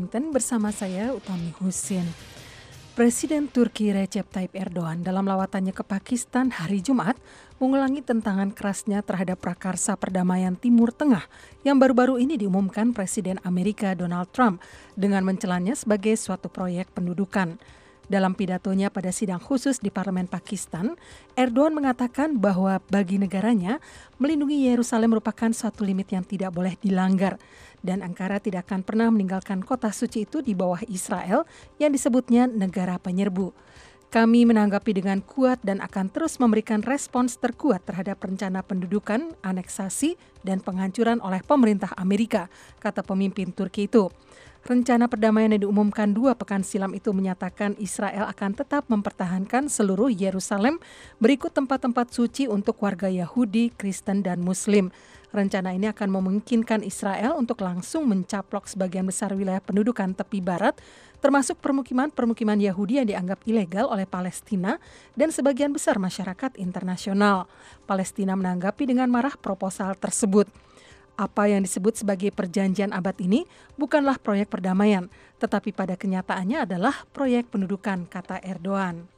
Washington bersama saya Utami Husin. Presiden Turki Recep Tayyip Erdogan dalam lawatannya ke Pakistan hari Jumat mengulangi tentangan kerasnya terhadap prakarsa perdamaian Timur Tengah yang baru-baru ini diumumkan Presiden Amerika Donald Trump dengan mencelanya sebagai suatu proyek pendudukan. Dalam pidatonya pada sidang khusus di Parlemen Pakistan, Erdogan mengatakan bahwa bagi negaranya, melindungi Yerusalem merupakan suatu limit yang tidak boleh dilanggar. Dan Ankara tidak akan pernah meninggalkan kota suci itu di bawah Israel yang disebutnya negara penyerbu. Kami menanggapi dengan kuat dan akan terus memberikan respons terkuat terhadap rencana pendudukan, aneksasi, dan penghancuran oleh pemerintah Amerika, kata pemimpin Turki itu. Rencana perdamaian yang diumumkan 2 pekan silam itu menyatakan Israel akan tetap mempertahankan seluruh Yerusalem berikut tempat-tempat suci untuk warga Yahudi, Kristen, dan Muslim. Rencana ini akan memungkinkan Israel untuk langsung mencaplok sebagian besar wilayah pendudukan tepi barat, termasuk permukiman-permukiman Yahudi yang dianggap ilegal oleh Palestina dan sebagian besar masyarakat internasional. Palestina menanggapi dengan marah proposal tersebut. Apa yang disebut sebagai perjanjian abad ini bukanlah proyek perdamaian, tetapi pada kenyataannya adalah proyek pendudukan, kata Erdogan.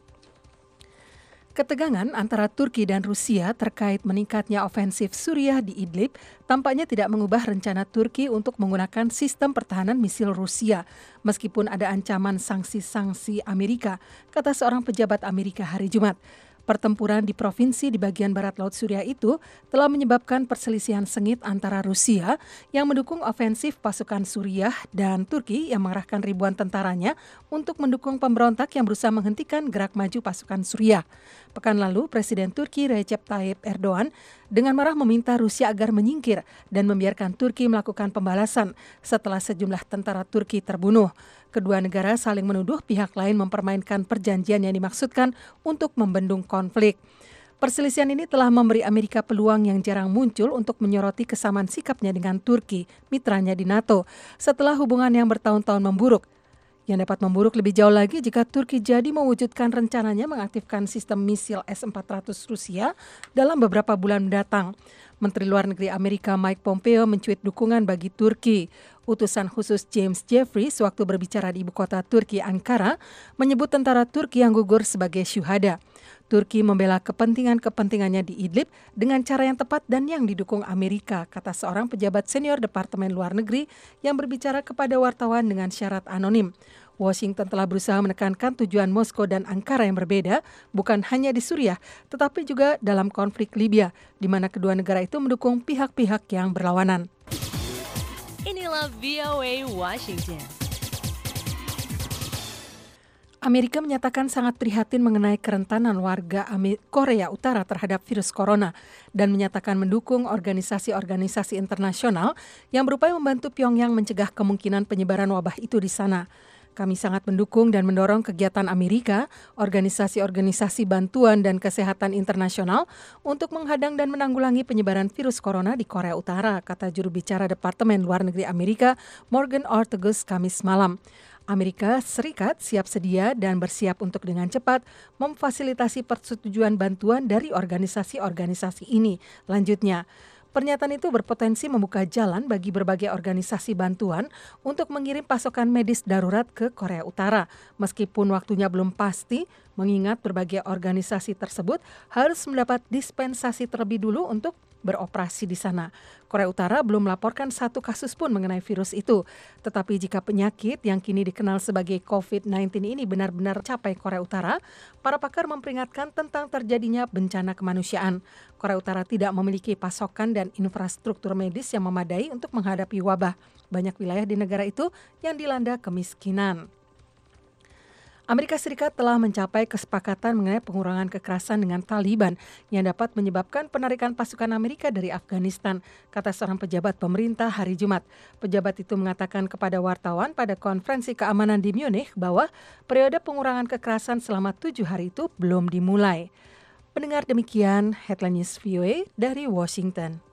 Ketegangan antara Turki dan Rusia terkait meningkatnya ofensif Suriah di Idlib tampaknya tidak mengubah rencana Turki untuk menggunakan sistem pertahanan misil Rusia, meskipun ada ancaman sanksi-sanksi Amerika, kata seorang pejabat Amerika hari Jumat. Pertempuran di provinsi di bagian barat Laut Suriah itu telah menyebabkan perselisihan sengit antara Rusia yang mendukung ofensif pasukan Suriah dan Turki yang mengerahkan ribuan tentaranya untuk mendukung pemberontak yang berusaha menghentikan gerak maju pasukan Suriah. Pekan lalu, Presiden Turki Recep Tayyip Erdogan dengan marah meminta Rusia agar menyingkir dan membiarkan Turki melakukan pembalasan setelah sejumlah tentara Turki terbunuh. Kedua negara saling menuduh pihak lain mempermainkan perjanjian yang dimaksudkan untuk membendung konflik. Perselisihan ini telah memberi Amerika peluang yang jarang muncul untuk menyoroti kesamaan sikapnya dengan Turki, mitranya di NATO, setelah hubungan yang bertahun-tahun memburuk. Yang dapat memburuk lebih jauh lagi jika Turki jadi mewujudkan rencananya mengaktifkan sistem misil S-400 Rusia dalam beberapa bulan mendatang. Menteri Luar Negeri Amerika Mike Pompeo mencuit dukungan bagi Turki. Utusan khusus James Jeffries waktu berbicara di ibu kota Turki, Ankara, menyebut tentara Turki yang gugur sebagai syuhada. Turki membela kepentingannya di Idlib dengan cara yang tepat dan yang didukung Amerika, kata seorang pejabat senior Departemen Luar Negeri yang berbicara kepada wartawan dengan syarat anonim. Washington telah berusaha menekankan tujuan Moskow dan Ankara yang berbeda, bukan hanya di Suriah, tetapi juga dalam konflik Libya, di mana kedua negara itu mendukung pihak-pihak yang berlawanan. Inilah VOA Washington. Amerika menyatakan sangat prihatin mengenai kerentanan warga Korea Utara terhadap virus corona dan menyatakan mendukung organisasi-organisasi internasional yang berupaya membantu Pyongyang mencegah kemungkinan penyebaran wabah itu di sana. Kami sangat mendukung dan mendorong kegiatan Amerika, organisasi-organisasi bantuan dan kesehatan internasional untuk menghadang dan menanggulangi penyebaran virus corona di Korea Utara, kata juru bicara Departemen Luar Negeri Amerika Morgan Ortagus Kamis malam. Amerika Serikat siap sedia dan bersiap untuk dengan cepat memfasilitasi persetujuan bantuan dari organisasi-organisasi ini. Lanjutnya, pernyataan itu berpotensi membuka jalan bagi berbagai organisasi bantuan untuk mengirim pasokan medis darurat ke Korea Utara. Meskipun waktunya belum pasti, mengingat berbagai organisasi tersebut harus mendapat dispensasi terlebih dulu untuk beroperasi di sana. Korea Utara belum melaporkan satu kasus pun mengenai virus itu. Tetapi jika penyakit yang kini dikenal sebagai COVID-19 ini benar-benar capai Korea Utara, para pakar memperingatkan tentang terjadinya bencana kemanusiaan. Korea Utara tidak memiliki pasokan dan infrastruktur medis yang memadai untuk menghadapi wabah. Banyak wilayah di negara itu yang dilanda kemiskinan. Amerika Serikat telah mencapai kesepakatan mengenai pengurangan kekerasan dengan Taliban yang dapat menyebabkan penarikan pasukan Amerika dari Afghanistan, kata seorang pejabat pemerintah hari Jumat. Pejabat itu mengatakan kepada wartawan pada konferensi keamanan di Munich bahwa periode pengurangan kekerasan selama 7 hari itu belum dimulai. Pendengar, demikian Headline News VOA dari Washington.